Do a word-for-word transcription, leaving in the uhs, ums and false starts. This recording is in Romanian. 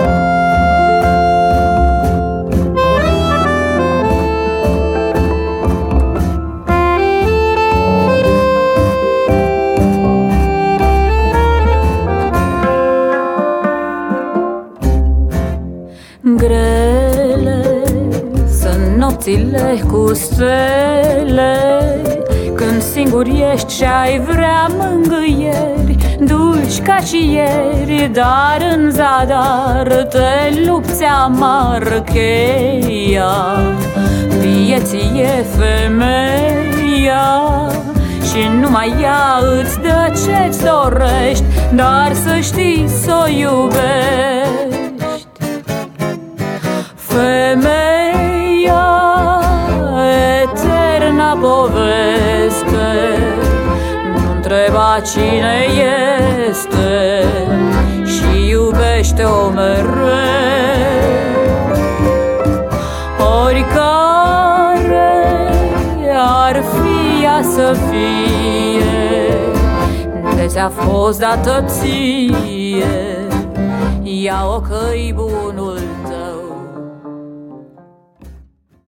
Grele sunt nopțile cu stele, când singur ești și-ai vrea mângâieri, dulci ca și ieri, dar în zadar te lupți amar. Cheia vieții e femeia și numai ea îți dă ce-ți dorești, dar să știi s-o iubești. Femeia, eterna poveste, nu întreba cine este și iubește-o mereu. Oricare ar fi ea să fie, de ți-a fost dată ție, ia-o că-i bunul